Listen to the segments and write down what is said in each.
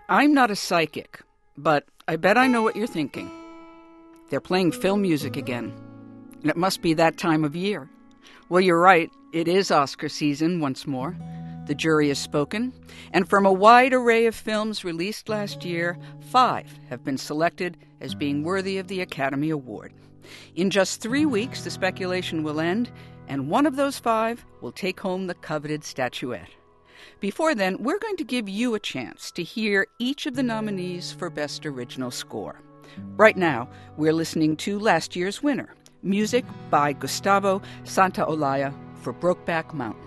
I'm not a psychic, but I bet I know what you're thinking. They're playing film music again. And it must be that time of year. Well, you're right. It is Oscar season once more. The jury has spoken, and from a wide array of films released last year, 5 have been selected as being worthy of the Academy Award. In just 3 weeks, the speculation will end, and one of those 5 will take home the coveted statuette. Before then, we're going to give you a chance to hear each of the nominees for Best Original Score. Right now, we're listening to last year's winner, music by Gustavo Santaolalla for Brokeback Mountain.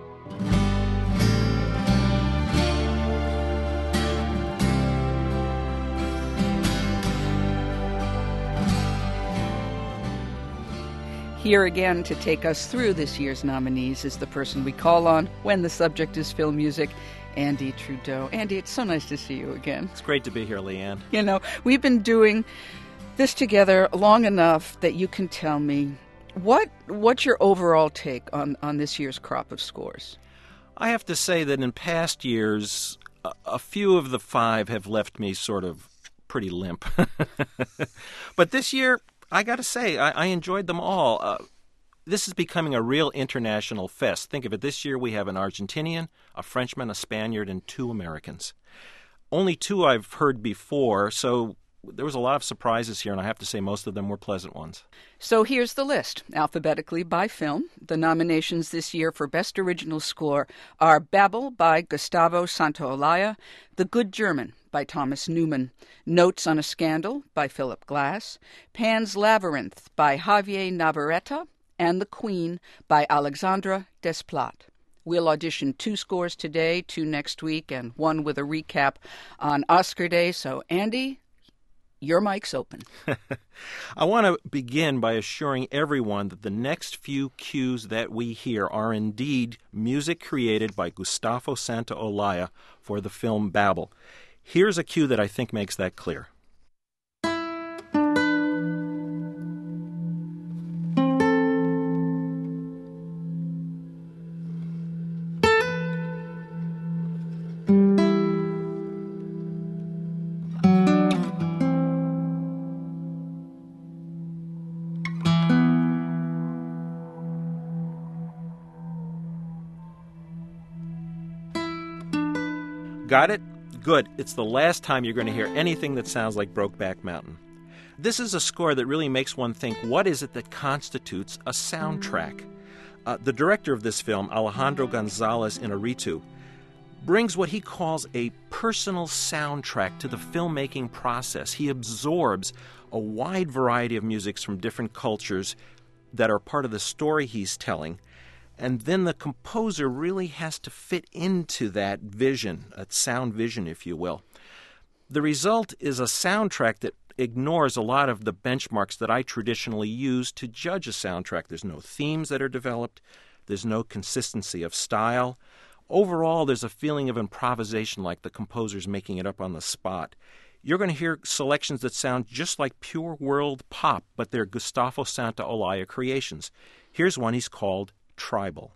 Here again to take us through this year's nominees is the person we call on when the subject is film music, Andy Trudeau. Andy, it's so nice to see you again. It's great to be here, Leanne. You know, we've been doing this together long enough that you can tell me what's your overall take on this year's crop of scores? I have to say that in past years, a few of the 5 have left me sort of pretty limp. But this year, I got to say, I enjoyed them all. This is becoming a real international fest. Think of it. This year we have an Argentinian, a Frenchman, a Spaniard, and 2 Americans. Only 2 I've heard before, so there was a lot of surprises here, and I have to say most of them were pleasant ones. So here's the list, alphabetically by film. The nominations this year for Best Original Score are Babel by Gustavo Santaolalla, The Good German by Thomas Newman, Notes on a Scandal by Philip Glass, Pan's Labyrinth by Javier Navarrete, and The Queen by Alexandre Desplat. We'll audition 2 scores today, 2 next week, and 1 with a recap on Oscar Day. So, Andy, your mic's open. I want to begin by assuring everyone that the next few cues that we hear are indeed music created by Gustavo Santaolalla for the film Babel. Here's a cue that I think makes that clear. Got it? Good. It's the last time you're going to hear anything that sounds like Brokeback Mountain. This is a score that really makes one think, what is it that constitutes a soundtrack? The director of this film, Alejandro Gonzalez Inarritu, brings what he calls a personal soundtrack to the filmmaking process. He absorbs a wide variety of musics from different cultures that are part of the story he's telling, and then the composer really has to fit into that vision, a sound vision, if you will. The result is a soundtrack that ignores a lot of the benchmarks that I traditionally use to judge a soundtrack. There's no themes that are developed. There's no consistency of style. Overall, there's a feeling of improvisation, like the composer's making it up on the spot. You're going to hear selections that sound just like pure world pop, but they're Gustavo Santaolalla creations. Here's one he's called Tribal.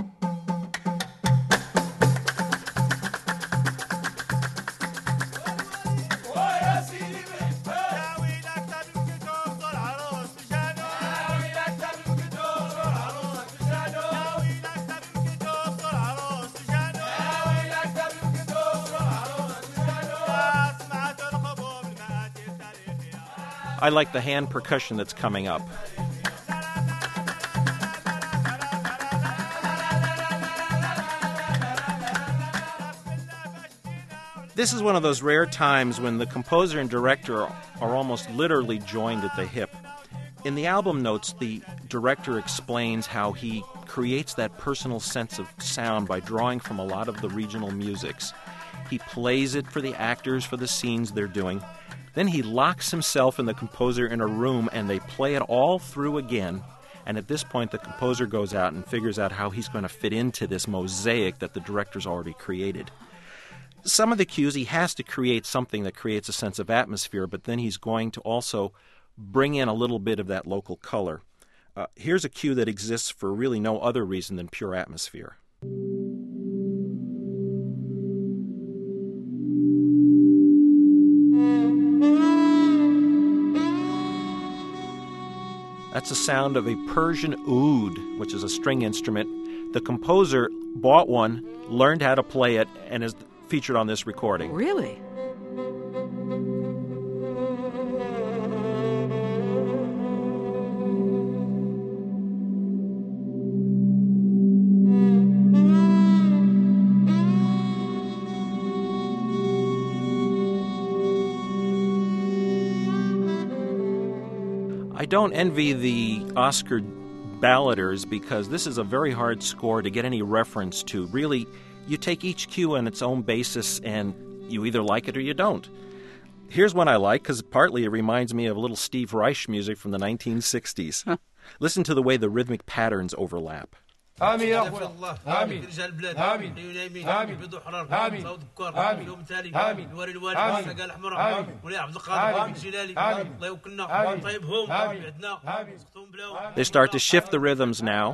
I like the hand percussion that's coming up. This is one of those rare times when the composer and director are almost literally joined at the hip. In the album notes, the director explains how he creates that personal sense of sound by drawing from a lot of the regional musics. He plays it for the actors for the scenes they're doing. Then he locks himself and the composer in a room and they play it all through again. And at this point, the composer goes out and figures out how he's going to fit into this mosaic that the director's already created. Some of the cues, he has to create something that creates a sense of atmosphere, but then he's going to also bring in a little bit of that local color. Here's a cue that exists for really no other reason than pure atmosphere. That's the sound of a Persian oud, which is a string instrument. The composer bought one, learned how to play it, and is featured on this recording. Really? I don't envy the Oscar balladers because this is a very hard score to get any reference to. Really, you take each cue on its own basis and you either like it or you don't. Here's one I like because partly it reminds me of a little Steve Reich music from the 1960s. Listen to the way the rhythmic patterns overlap. آمين يا أخوة آمين رجال البلاد آمين آمين بيضوا حرار آمين صوت بكار اليوم التالي الوالي الوالي السقا الأحمر مولاي عبد القادر الجلالي الله يوكلنا طيبهم بعدنا سقطهم بلاو. They start to shift the rhythms now.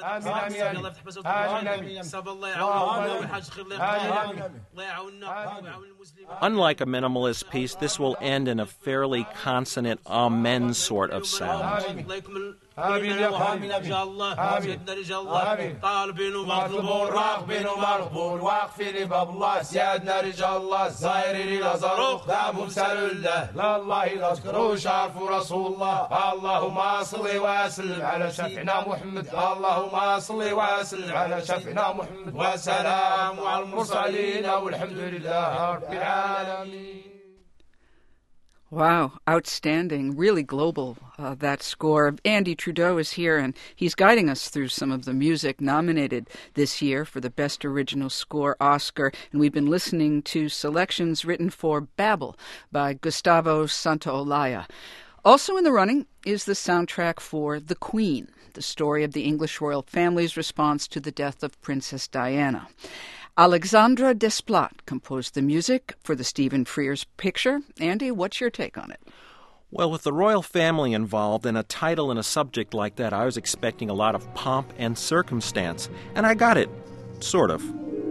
Unlike a minimalist piece, this will end in a fairly consonant amen sort of sound. آمين يا آمين إن شاء الله سيدنا رجال الله طالبين ومطلوبون راغبين ومرغوبون واقفين باب الله سيدنا رجال الله الزائرين إلى زاروخ دامهم سالوا الله لا الله إلا ذكروش عرفوا رسول الله اللهم صل وسلم على شفيعنا محمد اللهم صل وسلم على شفيعنا محمد وسلام على المرسلين والحمد لله رب العالمين. Wow, outstanding, really global, that score. Andy Trudeau is here, and he's guiding us through some of the music nominated this year for the Best Original Score Oscar, and we've been listening to selections written for Babel by Gustavo Santaolalla. Also in the running is the soundtrack for The Queen, the story of the English royal family's response to the death of Princess Diana. Alexandre Desplat composed the music for the Stephen Frears picture. Andy, what's your take on it? Well, with the royal family involved and a title and a subject like that, I was expecting a lot of pomp and circumstance. And I got it, sort of.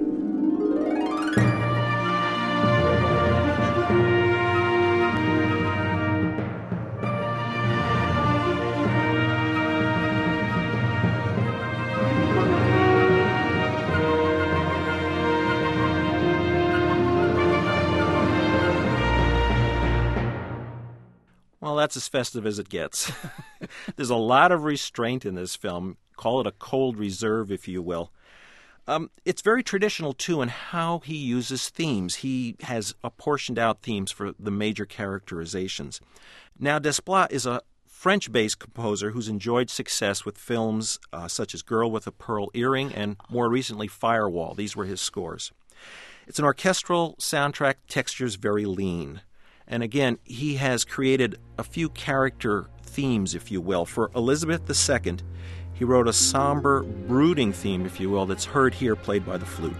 Well, that's as festive as it gets. There's a lot of restraint in this film. Call it a cold reserve, if you will. It's very traditional, too, in how he uses themes. He has apportioned out themes for the major characterizations. Now, Desplat is a French-based composer who's enjoyed success with films such as Girl with a Pearl Earring and, more recently, Firewall. These were his scores. It's an orchestral soundtrack, textures very lean. And again, he has created a few character themes, if you will. For Elizabeth II, he wrote a somber, brooding theme, if you will, that's heard here played by the flute.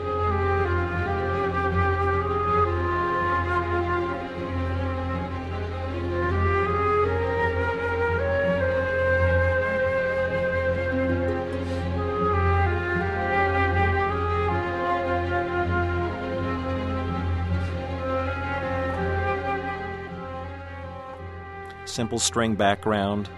Simple string background.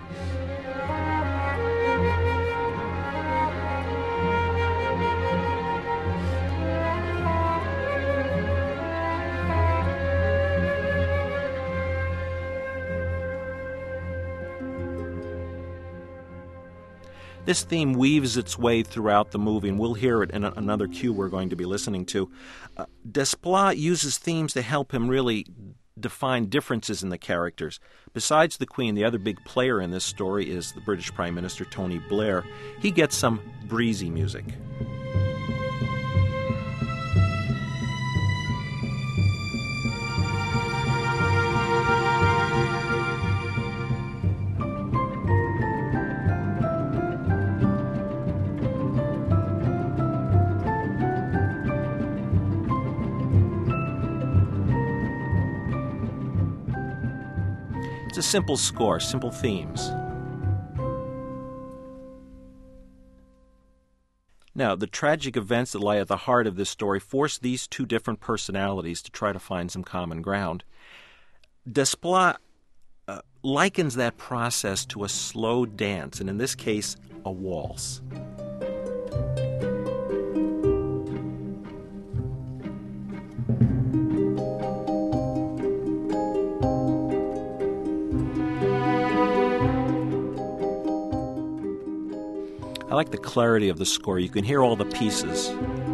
This theme weaves its way throughout the movie, and we'll hear it in another cue we're going to be listening to. Desplat uses themes to help him really define differences in the characters. Besides the Queen, the other big player in this story is the British Prime Minister Tony Blair. He gets some breezy music. It's a simple score, simple themes. Now, the tragic events that lie at the heart of this story force these two different personalities to try to find some common ground. Desplat likens that process to a slow dance, and in this case, a waltz. I like the clarity of the score. You can hear all the pieces.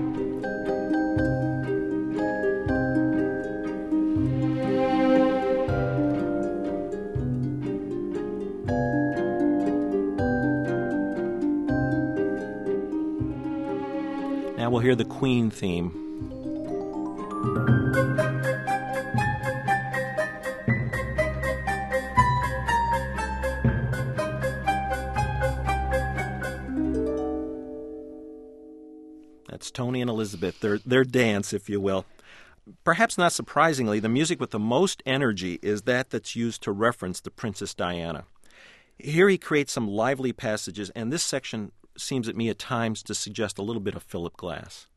Now we'll hear the Queen theme. That's Tony and Elizabeth, their dance, if you will. Perhaps not surprisingly, the music with the most energy is that's used to reference the Princess Diana. Here he creates some lively passages, and this section seems at me at times to suggest a little bit of Philip Glass.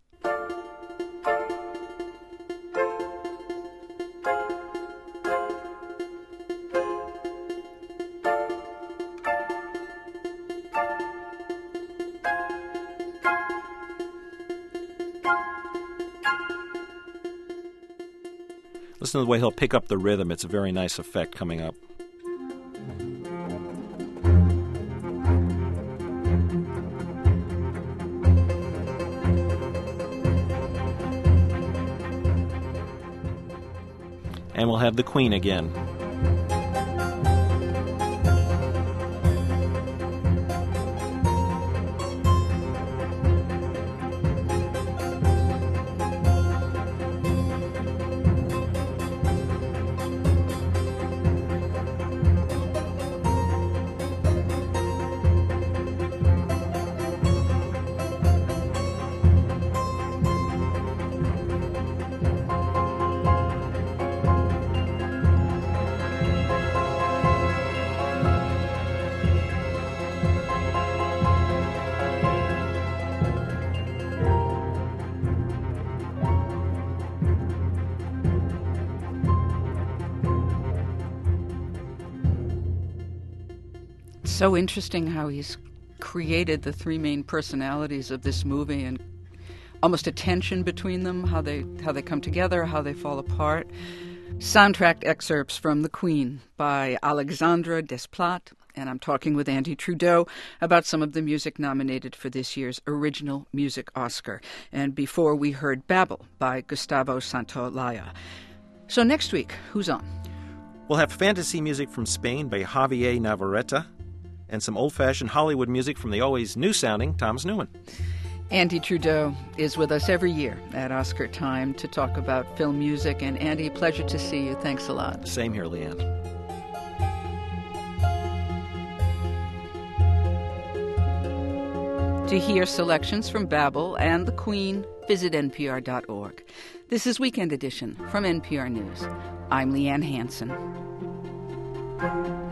Listen to the way he'll pick up the rhythm. It's a very nice effect coming up. And we'll have the Queen again. So interesting how he's created the three main personalities of this movie and almost a tension between them, how they come together, how they fall apart. Soundtrack excerpts from The Queen by Alexandre Desplat, and I'm talking with Andy Trudeau about some of the music nominated for this year's Original Music Oscar. And before we heard Babel by Gustavo Santaolalla. So next week, who's on? We'll have fantasy music from Spain by Javier Navarrete, and some old-fashioned Hollywood music from the always new-sounding Thomas Newman. Andy Trudeau is with us every year at Oscar time to talk about film music. And Andy, pleasure to see you. Thanks a lot. Same here, Leanne. To hear selections from Babel and The Queen, visit npr.org. This is Weekend Edition from NPR News. I'm Leanne Hansen.